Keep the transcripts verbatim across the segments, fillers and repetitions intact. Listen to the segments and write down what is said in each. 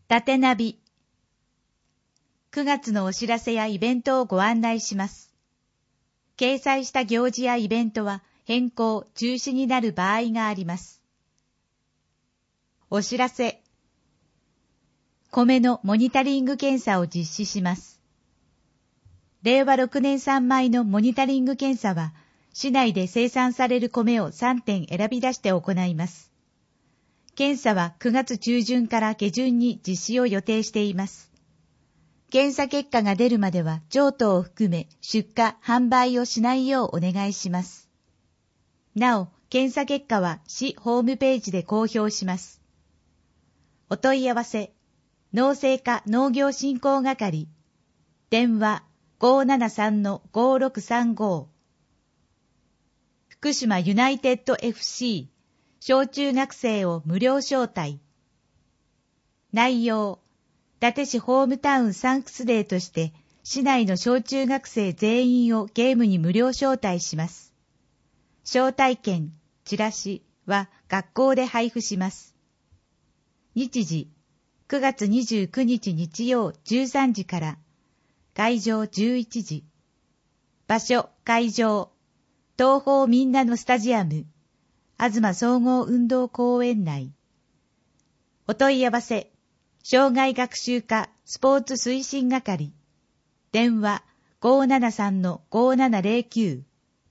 縦ナビ。くがつのお知らせやイベントをご案内します。掲載した行事やイベントは変更・中止になる場合があります。お知らせ。米のモニタリング検査を実施します。れいわろくねん産米のモニタリング検査は、市内で生産される米をさんてん選び出して行います。検査はくがつちゅうじゅんから下旬に実施を予定しています。検査結果が出るまでは譲渡を含め出荷・販売をしないようお願いします。なお、検査結果は市ホームページで公表します。お問い合わせ、農政課農業振興係、電話 ごーななさんのごーろくさんご、福島ユナイテッド エフシー、小中学生を無料招待。内容、伊達市ホームタウンサンクスデーとして、市内の小中学生全員をゲームに無料招待します。招待券、チラシは学校で配布します。日時、くがつにじゅうくにち日曜じゅうさんじから、会場じゅういちじ。場所、会場、東宝みんなのスタジアム、東総合運動公園内。お問い合わせ、障害学習課スポーツ推進係、電話 ごーななさんのごーななぜろきゅう。伊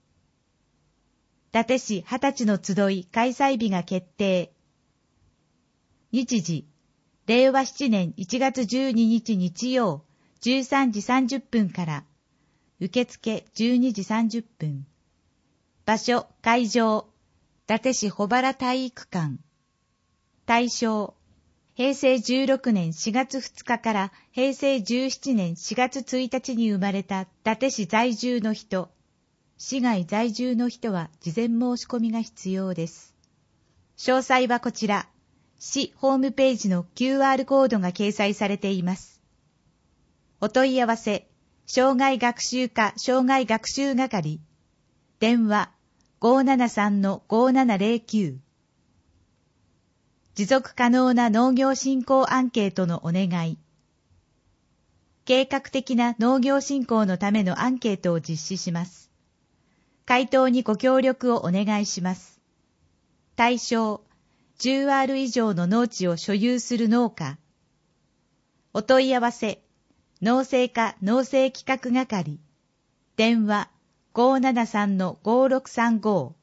達市はたちの集い開催日が決定。日時、れいわななねんいちがつじゅうににち日曜じゅうさんじさんじゅっぷんから、受付じゅうにじさんじゅっぷん。場所、会場、伊達市保原体育館。対象、へいせいじゅうろくねんしがつふつかからへいせいじゅうななねんしがつついたちに生まれた伊達市在住の人。市外在住の人は事前申し込みが必要です。詳細はこちら、市ホームページの キューアール コードが掲載されています。お問い合わせ、障害学習課障害学習係、電話 ごーななさんのごーななぜろきゅう。持続可能な農業振興アンケートのお願い。計画的な農業振興のためのアンケートを実施します。回答にご協力をお願いします。対象、じゅうアール 以上の農地を所有する農家。お問い合わせ、農政課農政企画係、電話 ごーななさんのごーろくさんご。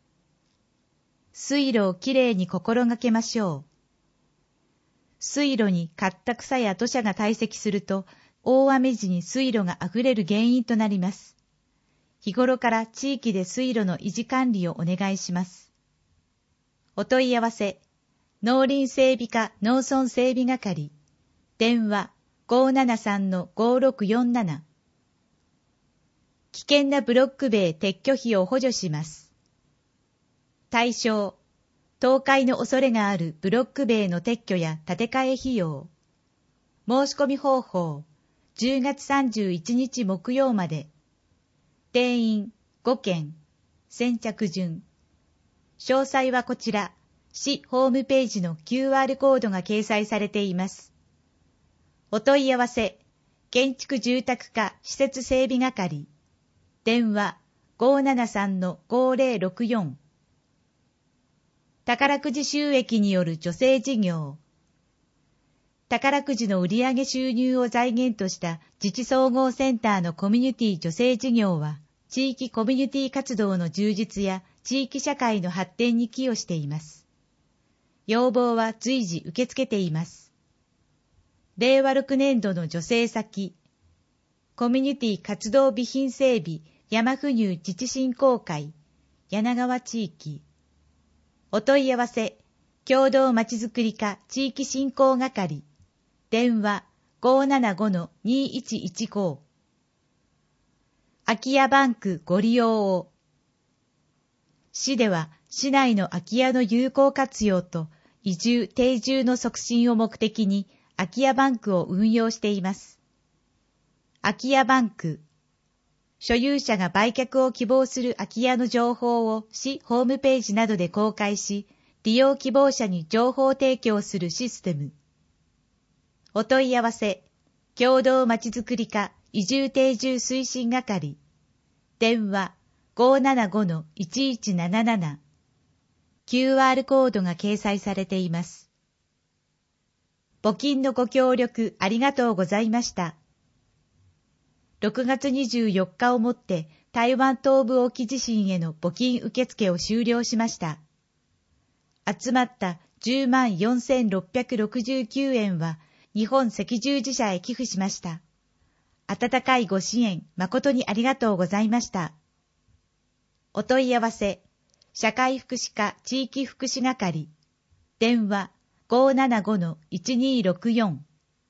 水路をきれいに心がけましょう。水路に刈った草や土砂が堆積すると、大雨時に水路があふれる原因となります。日頃から地域で水路の維持管理をお願いします。お問い合わせ、農林整備課農村整備係、電話 ごーななさんのごーろくよんなな。危険なブロック塀撤去費を補助します。対象、倒壊の恐れがあるブロック塀の撤去や建て替え費用。申し込み方法、じゅうがつさんじゅういちにち木曜まで。定員ごけん、先着順。詳細はこちら、市ホームページの キューアール コードが掲載されています。お問い合わせ、建築住宅課施設整備係、電話 ごーななさんのごーぜろろくよん。宝くじ収益による助成事業。宝くじの売上収入を財源とした自治総合センターのコミュニティ助成事業は、地域コミュニティ活動の充実や地域社会の発展に寄与しています。要望は随時受け付けています。れいわろくねんどの助成先、コミュニティ活動備品整備山府入自治振興会、柳川地域。お問い合わせ、共同まちづくり課地域振興係、電話 ごーななごのにいちいちご。空き家バンクご利用を。市では市内の空き家の有効活用と移住・定住の促進を目的に空き家バンクを運用しています。空き家バンク。所有者が売却を希望する空き家の情報を市ホームページなどで公開し、利用希望者に情報提供するシステム。 お問い合わせ、共同まちづくり課移住定住推進係、電話 ごーななごのいちいちなななな、キューアール コードが掲載されています。募金のご協力ありがとうございました。ろくがつにじゅうよっかをもって台湾東部沖地震への募金受付を終了しました。集まったじゅうまんよんせんろっぴゃくろくじゅうきゅうえんは日本赤十字社へ寄付しました。温かいご支援誠にありがとうございました。お問い合わせ、社会福祉課地域福祉係、電話 ごーななごのいちにーろくよん。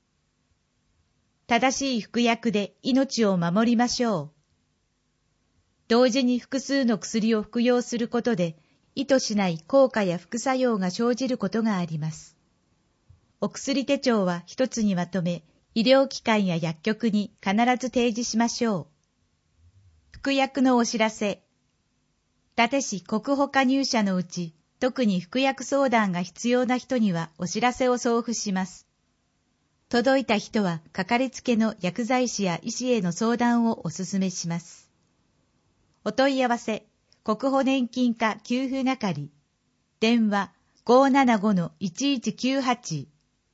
正しい服薬で命を守りましょう。同時に複数の薬を服用することで、意図しない効果や副作用が生じることがあります。お薬手帳は一つにまとめ、医療機関や薬局に必ず提示しましょう。服薬のお知らせ。伊達市国保加入者のうち、特に服薬相談が必要な人にはお知らせを送付します。届いた人は、かかりつけの薬剤師や医師への相談をお勧めします。お問い合わせ、国保年金課給付係、電話 ごーななごのいちいちきゅうはち。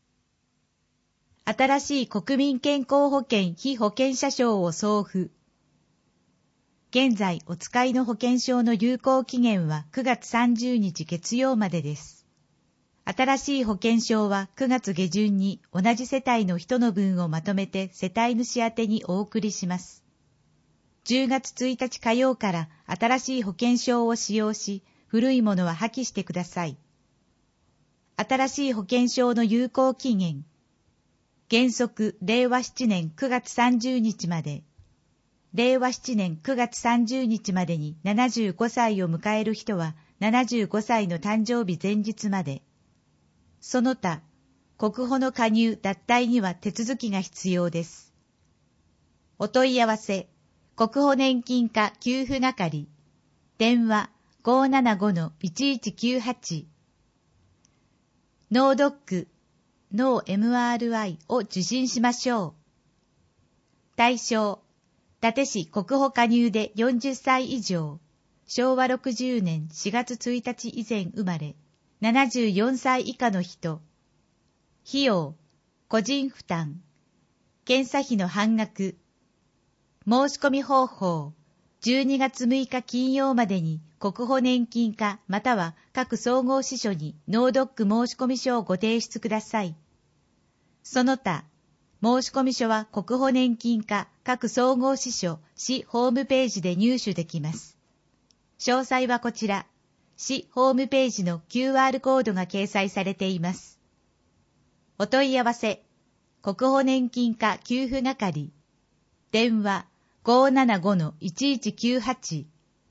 新しい国民健康保険被保険者証を送付。現在お使いの保険証の有効期限はくがつさんじゅうにち月曜までです。新しい保険証はくがつ下旬に同じ世帯の人の分をまとめて世帯主宛てにお送りします。じゅうがつついたち火曜から新しい保険証を使用し、古いものは破棄してください。新しい保険証の有効期限。原則、れいわななねんくがつさんじゅうにちまで。れいわななねんくがつさんじゅうにちまでにななじゅうごさいを迎える人はななじゅうごさいの誕生日前日まで。その他、国保の加入・脱退には手続きが必要です。お問い合わせ、国保年金課給付係、電話 ごーななごのいちいちきゅうはち。脳ドック、脳 エムアールアイ を受診しましょう。対象、伊達市国保加入でよんじゅっさい以上、しょうわろくじゅうねんしがつついたち以前生まれ、ななじゅうよんさい以下の人。費用、個人負担。検査費の半額。申し込み方法、じゅうにがつむいか金曜までに国保年金課または各総合支所に脳ドック申込書をご提出ください。その他、申込書は国保年金課各総合支所市ホームページで入手できます。詳細はこちら、市ホームページの キューアール コードが掲載されています。お問い合わせ、国保年金課給付係、電話 ごーななごのいちいちきゅうはち。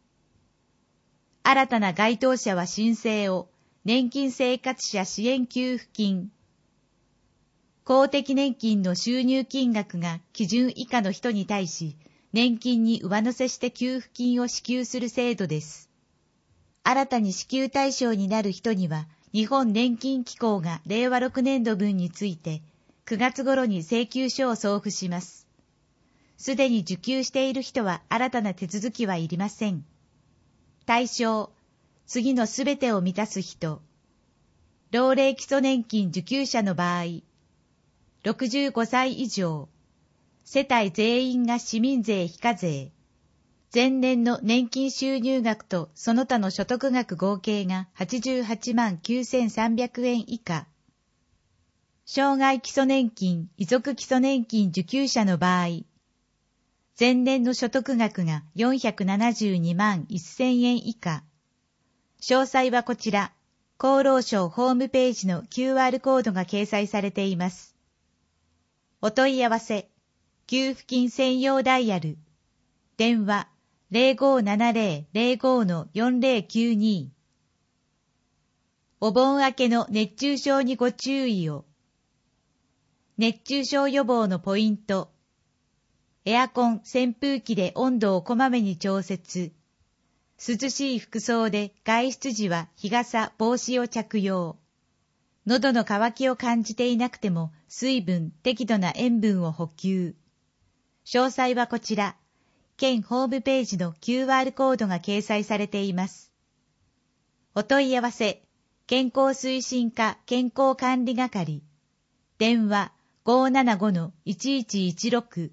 新たな該当者は申請を、年金生活者支援給付金。公的年金の収入金額が基準以下の人に対し、年金に上乗せして給付金を支給する制度です。新たに支給対象になる人には、日本年金機構がれいわろくねんど分について、くがつ頃に請求書を送付します。すでに受給している人は新たな手続きはいりません。対象、次のすべてを満たす人。老齢基礎年金受給者の場合、ろくじゅうごさい以上、世帯全員が市民税非課税、前年の年金収入額とその他の所得額合計がはちじゅうはちまんきゅうせんさんびゃくえん以下、障害基礎年金、遺族基礎年金受給者の場合、前年の所得額がよんひゃくななじゅうにまんせんえん以下。詳細はこちら、厚労省ホームページの キューアール コードが掲載されています。お問い合わせ、給付金専用ダイヤル、電話 ぜろごななぜろぜろごのよんぜろきゅうに。お盆明けの熱中症にご注意を。熱中症予防のポイント。エアコン、扇風機で温度をこまめに調節。涼しい服装で外出時は日傘、帽子を着用。 喉の渇きを感じていなくても水分、適度な塩分を補給。詳細はこちら、県ホームページの キューアール コードが掲載されています。お問い合わせ、健康推進課健康管理係、電話 ごーななごのいちいちいちろく。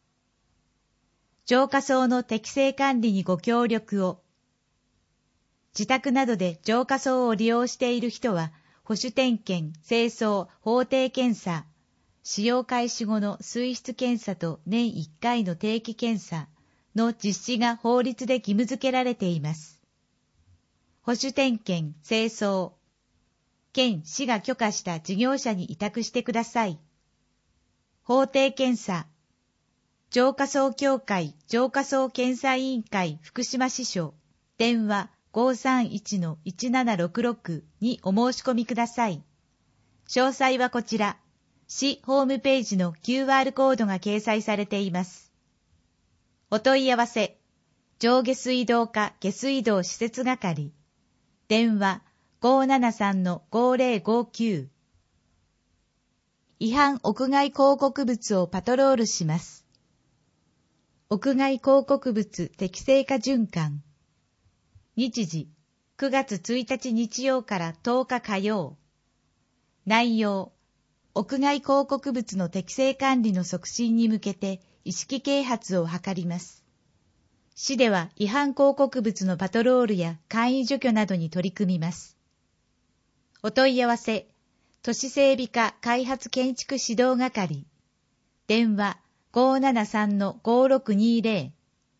浄化槽の適正管理にご協力を。自宅などで浄化槽を利用している人は、保守点検、清掃、法定検査、使用開始後の水質検査と年いっかいの定期検査の実施が法律で義務付けられています。保守点検、清掃、県市が許可した事業者に委託してください。法定検査、浄化槽協会浄化槽検査委員会福島支所、電話 ごーさんいちのいちななろくろく にお申し込みください。詳細はこちら、市ホームページの キューアール コードが掲載されています。お問い合わせ、上下水道課下水道施設係、電話 ごーななさんのごーぜろごきゅう。違反屋外広告物をパトロールします。屋外広告物適正化循環。日時、くがつついたち日曜からとおか火曜。内容、屋外広告物の適正管理の促進に向けて意識啓発を図ります。市では違反広告物のパトロールや簡易除去などに取り組みます。お問い合わせ、都市整備課開発建築指導係、電話 ごーななさんのごーろくにぜろ。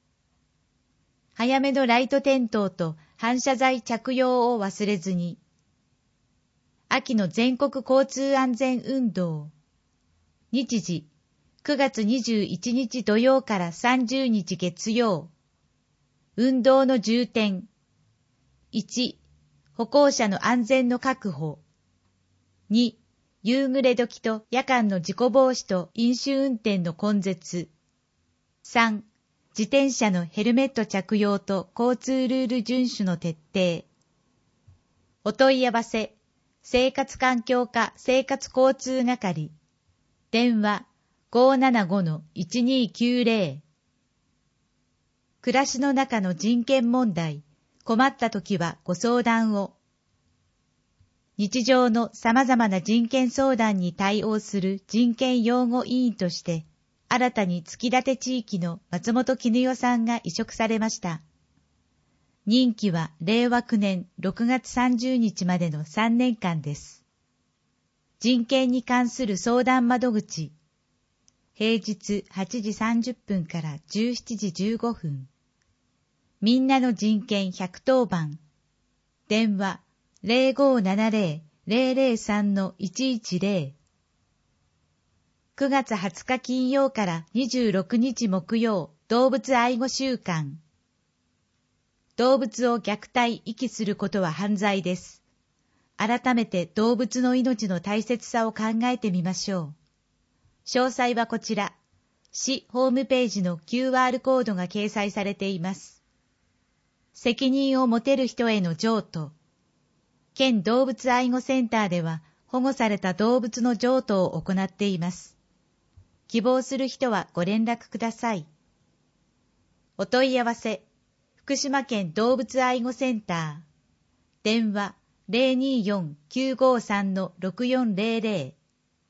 早めのライト点灯と反射材着用を忘れずに。秋の全国交通安全運動。日時、くがつにじゅういちにち土曜からさんじゅうにち月曜。運動の重点。いち、歩行者の安全の確保。に、夕暮れ時と夜間の事故防止と飲酒運転の根絶。さん、自転車のヘルメット着用と交通ルール遵守の徹底。お問い合わせ、生活環境課生活交通係、電話 ごーななごのいちにきゅうぜろ。暮らしの中の人権問題、困ったときはご相談を。日常の様々な人権相談に対応する人権擁護委員として、新たに月立地域の松本絹代さんが委嘱されました。任期はれいわきゅうねんろくがつさんじゅうにちまでのさんねんかんです。人権に関する相談窓口、平日はちじさんじゅっぷんからじゅうしちじじゅうごふん。みんなの人権ひゃくとおばん、電話 ぜろごーななぜろ ぜろぜろさんのいちいちぜろ。くがつはつか金曜からにじゅうろくにち木曜、動物愛護週間。動物を虐待、遺棄することは犯罪です。改めて動物の命の大切さを考えてみましょう。詳細はこちら、市ホームページの キューアール コードが掲載されています。責任を持てる人への譲渡。県動物愛護センターでは保護された動物の譲渡を行っています。希望する人はご連絡ください。お問い合わせ、福島県動物愛護センター、電話 ぜろによんきゅうごさんのろくよんぜろぜろ。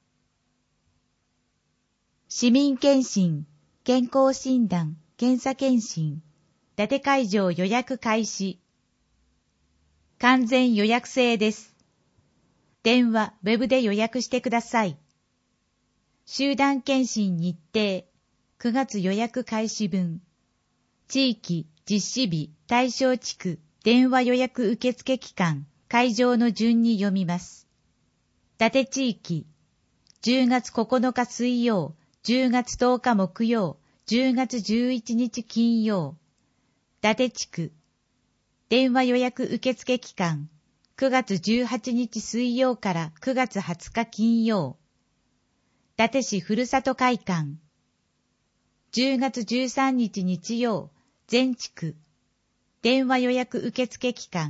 市民検診、健康診断、検査検診、伊達会場予約開始。完全予約制です。電話、ウェブで予約してください。集団検診日程、くがつ予約開始分。地域、実施日、対象地区、電話予約受付期間、会場の順に読みます。伊達地域、じゅうがつここのか水曜、じゅうがつとおか木曜、じゅうがつじゅういちにち金曜。伊達地区、電話予約受付期間、くがつじゅうはちにち水曜からくがつはつか金曜。伊達市ふるさと会館、じゅうがつじゅうさんにち日曜、全地区、電話予約受付期間、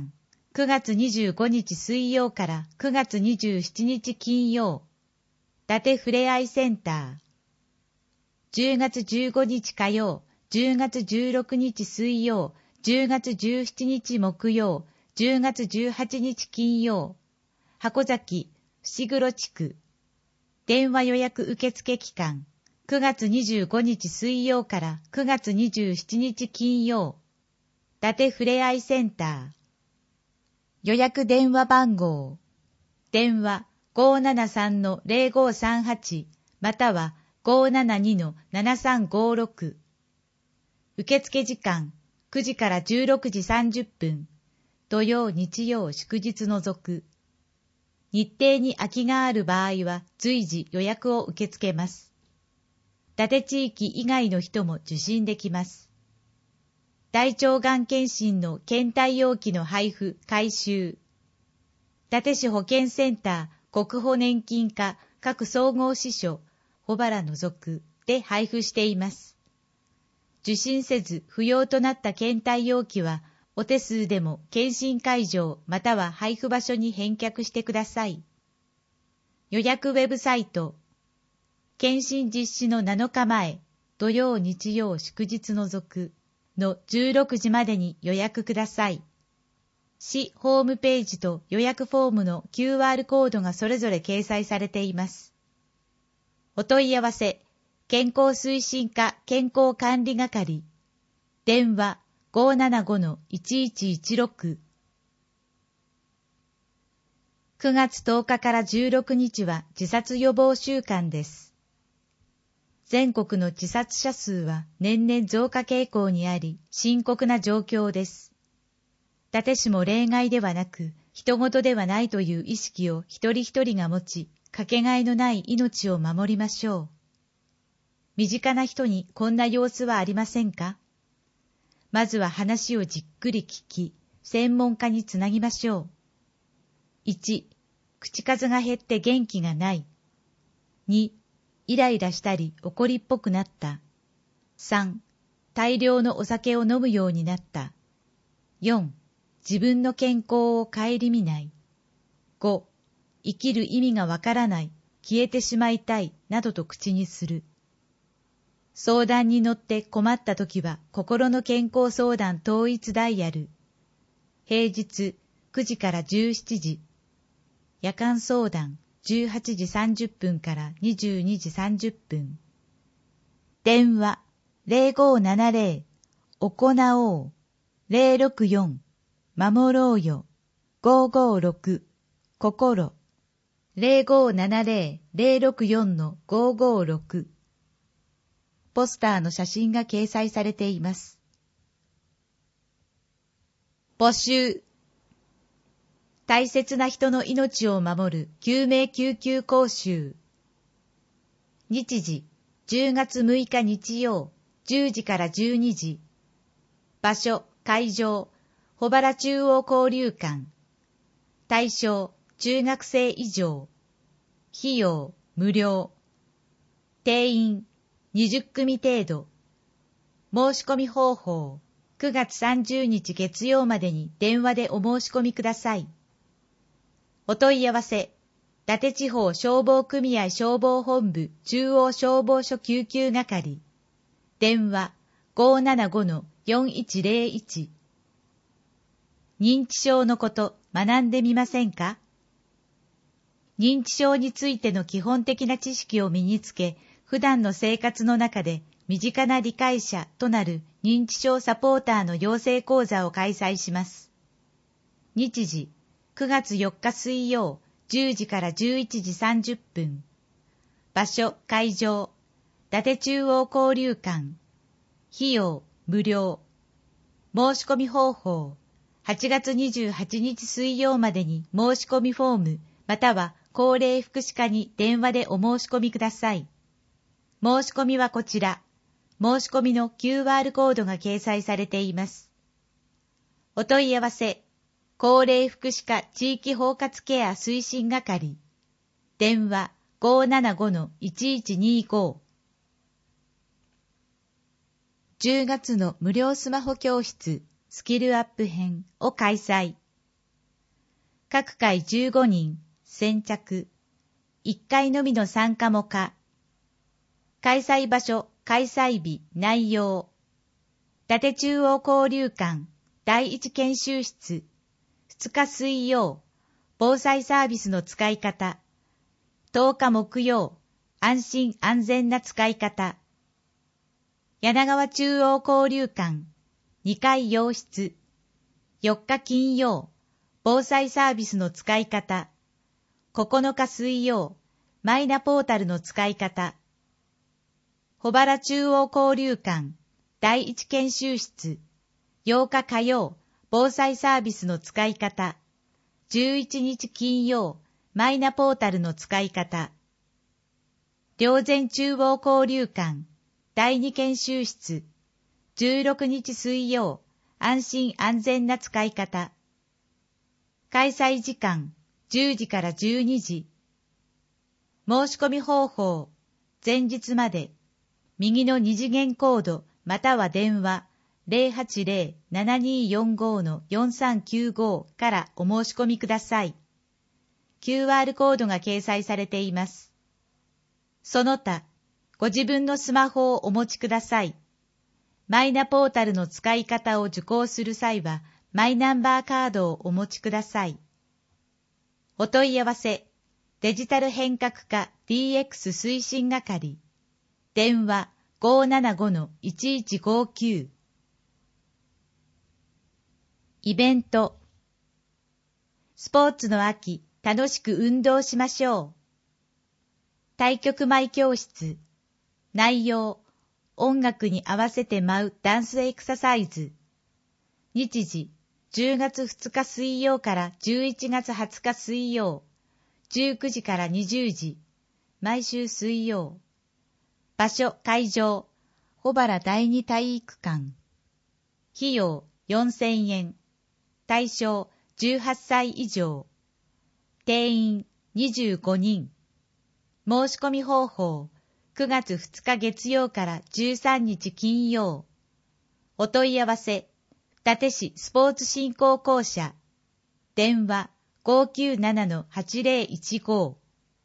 くがつにじゅうごにち水曜からくがつにじゅうしちにち金曜、伊達ふれあいセンター。じゅうがつじゅうごにち火曜、じゅうがつじゅうろくにち水曜、じゅうがつじゅうしちにち木曜、じゅうがつじゅうはちにち金曜、箱崎、伏黒地区。電話予約受付期間、くがつにじゅうごにち水曜からくがつにじゅうしちにち金曜、伊達ふれあいセンター。予約電話番号、電話 ごーななさんのぜろごさんはち または ごーななにのななさんごろく。受付時間くじからじゅうろくじさんじゅっぷん、土曜日曜祝日除く。日程に空きがある場合は随時予約を受け付けます。伊達地域以外の人も受診できます。大腸がん検診の検体容器の配布、回収。伊達市保健センター国保年金課各総合支所、保原除くで配布しています。受診せず不要となった検体容器は、お手数でも検診会場または配布場所に返却してください。予約ウェブサイト。検診実施のなのかまえ、土曜日曜祝日除くのじゅうろくじまでに予約ください。市ホームページと予約フォームの キューアール コードがそれぞれ掲載されています。お問い合わせ、健康推進課健康管理係。電話 ごーななごのいちいちいちろく。くがつとおかからじゅうろくにちは自殺予防週間です。全国の自殺者数は年々増加傾向にあり、深刻な状況です。伊達市も例外ではなく、人事ではないという意識を一人一人が持ち、かけがえのない命を守りましょう。身近な人にこんな様子はありませんか？まずは話をじっくり聞き、専門家につなぎましょう。いち、口数が減って元気がない。に、イライラしたり怒りっぽくなった。さん、大量のお酒を飲むようになった。よん、自分の健康を顧みない。ご、生きる意味がわからない、消えてしまいたい、などと口にする。相談に乗って困ったときは、心の健康相談統一ダイヤル。平日くじからじゅうしちじ。夜間相談じゅうはちじさんじゅっぷんからにじゅうにじさんじゅっぷん。電話ぜろごななぜろ行おうぜろろくよん守ろうよごーごーろく心ぜろごななぜろぜろろくよんのごーごーろく。ポスターの写真が掲載されています。募集。大切な人の命を守る救命救急講習。日時じゅうがつむいか日曜じゅうじからじゅうにじ。場所会場保原中央交流館。対象中学生以上。費用無料。定員にじゅっくみ程度。申し込み方法くがつさんじゅうにち月曜までに電話でお申し込みください。お問い合わせ、伊達地方消防組合消防本部中央消防署救急係。電話 ごーななごのよんいちぜろいち。認知症のこと学んでみませんか？認知症についての基本的な知識を身につけ、普段の生活の中で身近な理解者となる認知症サポーターの養成講座を開催します。日時くがつよっか水曜じゅうじからじゅういちじさんじゅっぷん。場所会場伊達中央交流館。費用無料。申し込み方法はちがつにじゅうはちにち水曜までに申し込みフォームまたは高齢福祉課に電話でお申し込みください。申し込みはこちら。申し込みの キューアール コードが掲載されています。お問い合わせ高齢福祉課地域包括ケア推進係。電話 ごーななごのいちいちにご。じゅうがつの無料スマホ教室スキルアップ編を開催。 各回じゅうごにん、先着。いっかいのみの参加も可。開催場所、開催日、内容。伊達中央交流館、第一研修室。ふつか水曜、防災サービスの使い方。とおか木曜、安心安全な使い方。柳川中央交流館、にかい洋室。よっか金曜、防災サービスの使い方。ここのか水曜、マイナポータルの使い方。保原中央交流館、第一研修室。ようか火曜、防災サービスの使い方。じゅういちにち金曜、マイナポータルの使い方。霊山中央交流館、第二研修室。じゅうろくにち水曜、安心安全な使い方。開催時間、じゅうじからじゅうにじ。申し込み方法、前日まで、右の二次元コードまたは電話 ゼロはちゼロ ななにーよんご のよんさんきゅうご からお申し込みください。キューアール コードが掲載されています。その他、ご自分のスマホをお持ちください。マイナポータルの使い方を受講する際は、マイナンバーカードをお持ちください。お問い合わせ、デジタル変革課 ディーエックス 推進係。電話 ごーななご のいちいちごきゅう。イベント。スポーツの秋、楽しく運動しましょう。太極舞教室。内容、音楽に合わせて舞うダンスエクササイズ。日時、じゅうがつふつか水曜からじゅういちがつはつか水曜。じゅうくじからにじゅうじ。毎週水曜。場所、会場、保原第二体育館。費用よんせんえん。対象じゅうはっさい以上。定員にじゅうごにん。申し込み方法、くがつふつか月曜からじゅうさんにち金曜。お問い合わせ、伊達市スポーツ振興公社。電話 ごーきゅうなな のはちゼロいちご。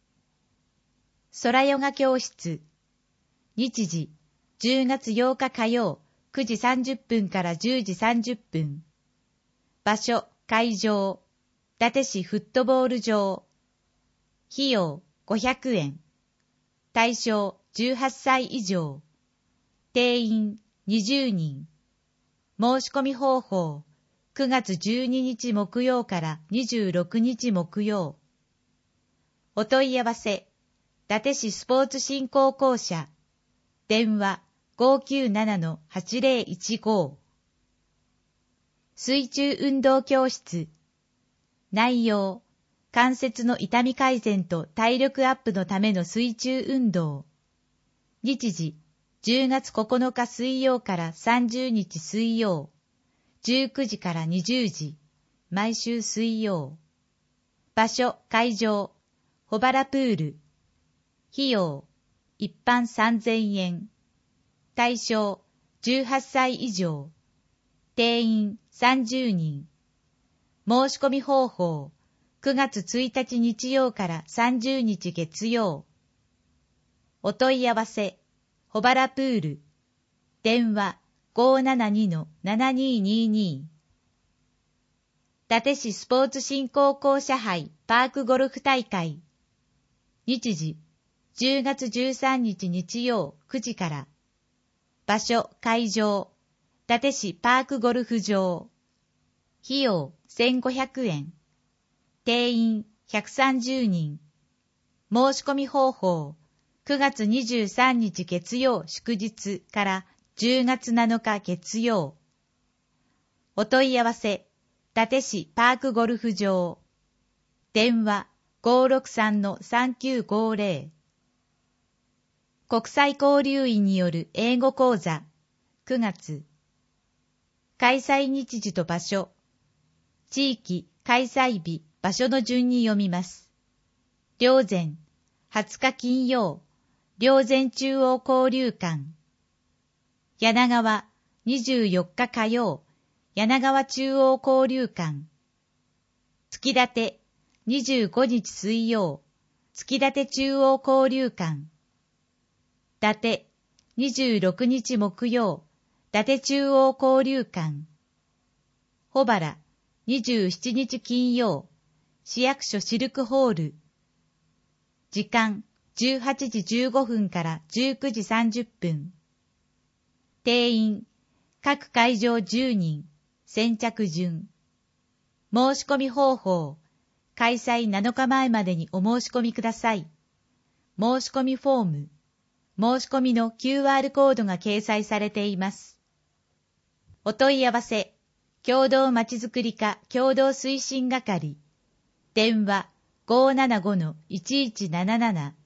空ヨガ教室。日時、じゅうがつようか火曜、くじさんじゅっぷんからじゅうじさんじゅっぷん。場所、会場、伊達市フットボール場。費用ごひゃくえん。対象じゅうはっさい以上。定員にじゅうにん。申し込み方法、くがつじゅうににち木曜からにじゅうろくにち木曜。お問い合わせ、伊達市スポーツ振興公社。電話 ごーきゅうなな のはちゼロいちご。水中運動教室。内容、関節の痛み改善と体力アップのための水中運動。日時、じゅうがつここのか水曜からさんじゅうにち水曜。じゅうくじからにじゅうじ。毎週水曜。場所、会場、保原プール。費用、一般さんぜんえん。対象、じゅうはっさい以上。定員さんじゅうにん。申し込み方法、くがつついたち日曜からさんじゅうにち月曜。お問い合わせ、保原プール。電話 ごーななに のななにーにーにー。伊達市スポーツ振興公社杯パークゴルフ大会。日時、じゅうがつじゅうさんにち日曜くじから。場所、会場、伊達市パークゴルフ場。費用せんごひゃくえん。定員ひゃくさんじゅうにん。申し込み方法、くがつにじゅうさんにち月曜祝日からじゅうがつなのか月曜。お問い合わせ、伊達市パークゴルフ場。電話 ごーろくさん のさんきゅうごゼロ。国際交流員による英語講座、くがつ。開催日時と場所。地域、開催日、場所の順に読みます。霊山、はつか金曜、霊山中央交流館。柳川、にじゅうよっか火曜、柳川中央交流館。 月立にじゅうごにち水曜、月立中央交流館。伊達にじゅうろくにち木曜、伊達中央交流館。小原にじゅうしちにち金曜、市役所シルクホール。時間じゅうはちじじゅうごふんからじゅうくじさんじゅっぷん。定員各会場じゅうにん、先着順。申し込み方法、開催なのかまえまでにお申し込みください。申し込みフォーム、申し込みの キューアール コードが掲載されています。お問い合わせ、共同まちづくり課共同推進係、電話 ごーななごのいちいちなななな。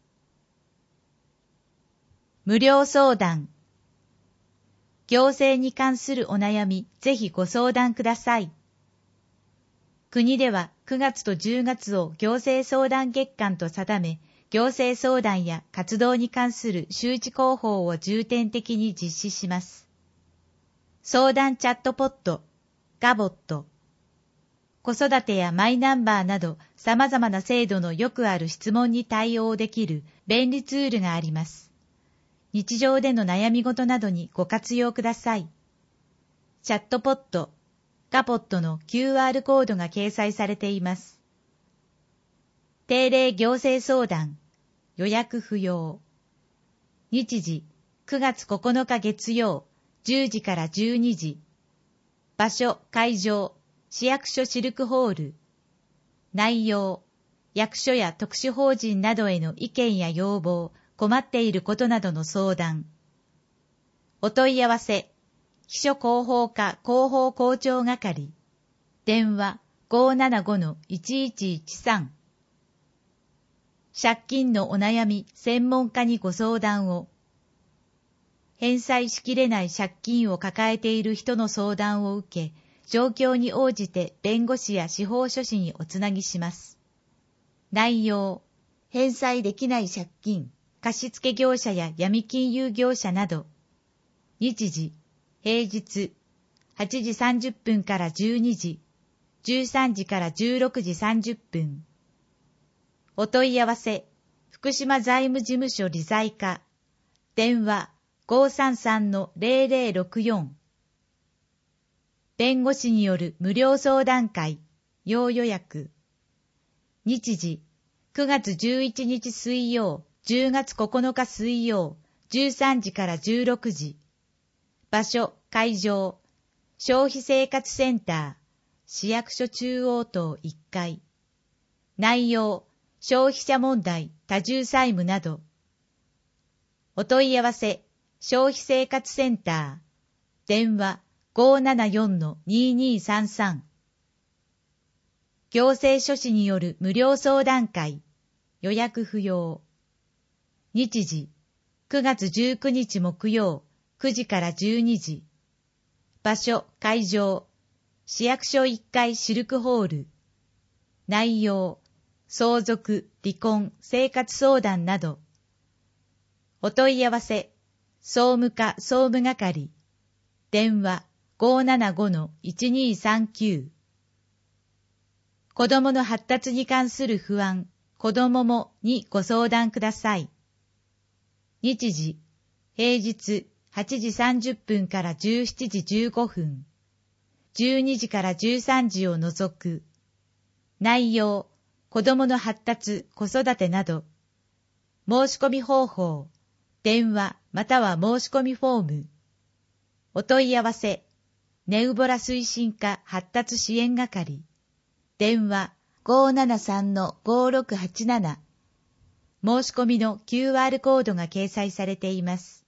無料相談。行政に関するお悩み、ぜひご相談ください。国ではくがつとじゅうがつを行政相談月間と定め、行政相談や活動に関する周知広報を重点的に実施します。相談チャットポット、ガボット、子育てやマイナンバーなど様々な制度のよくある質問に対応できる便利ツールがあります。日常での悩み事などにご活用ください。チャットポット、ガポットの キューアール コードが掲載されています。定例行政相談、予約不要。日時、くがつここのか月曜、じゅうじからじゅうにじ。場所、会場、市役所シルクホール。内容、役所や特殊法人などへの意見や要望、困っていることなどの相談。お問い合わせ、秘書広報課広報校長係。電話 ごーななごのいちいちいちさん。借金のお悩み専門家にご相談を。返済しきれない借金を抱えている人の相談を受け、状況に応じて弁護士や司法書士におつなぎします。内容、返済できない借金、貸付業者や闇金融業者など。日時、平日、はちじさんじゅっぷんからじゅうにじ、じゅうさんじからじゅうろくじさんじゅっぷん。お問い合わせ、福島財務事務所理財課。電話 ごーさんさんのゼロゼロろくよん。弁護士による無料相談会、要予約。日時、くがつじゅういちにち水曜、じゅうがつここのか水曜、じゅうさんじからじゅうろくじ。場所、会場、消費生活センター、市役所中央棟いっかい。内容、消費者問題、多重債務など。お問い合わせ、消費生活センター、電話 ごーななよんのにーにーさんさん。行政書士による無料相談会、予約不要。日時、くがつじゅうくにち木曜、くじからじゅうにじ。場所、会場、市役所いっかいシルクホール。内容、相続、離婚、生活相談など。お問い合わせ、総務課総務係。電話 ごーななごのいちにーさんきゅう。子どもの発達に関する不安、子どももにご相談ください。日時、平日はちじさんじゅっぷんからじゅうしちじじゅうごふん、じゅうにじからじゅうさんじを除く。内容、子どもの発達、子育てなど。申し込み方法、電話または申し込みフォーム。お問い合わせ、ネウボラ推進課発達支援係。電話 ごーななさんのごーろくはちなな。申し込みの キューアール コードが掲載されています。